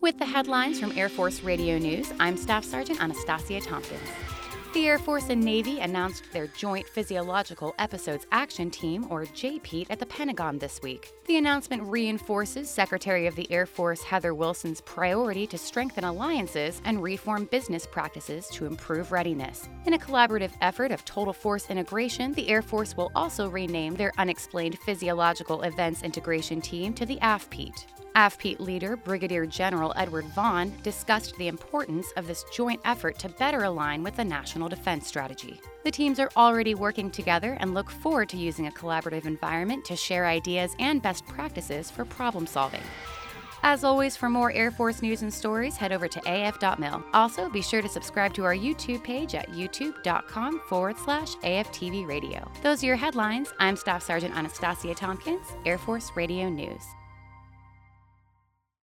With the headlines from Air Force Radio News, I'm Staff Sergeant Anastasia Tompkins. The Air Force and Navy announced their Joint Physiological Episodes Action Team, or JPEAT, at the Pentagon this week. The announcement reinforces Secretary of the Air Force Heather Wilson's priority to strengthen alliances and reform business practices to improve readiness. In a collaborative effort of total force integration, the Air Force will also rename their Unexplained Physiological Events Integration Team to the AFPEAT. AFPEAT leader Brigadier General Edward Vaughn discussed the importance of this joint effort to better align with the national defense strategy. The teams are already working together and look forward to using a collaborative environment to share ideas and best practices for problem solving. As always, for more Air Force news and stories, head over to af.mil. Also, be sure to subscribe to our YouTube page at youtube.com/AFTV Radio. Those are your headlines. I'm Staff Sergeant Anastasia Tompkins, Air Force Radio News.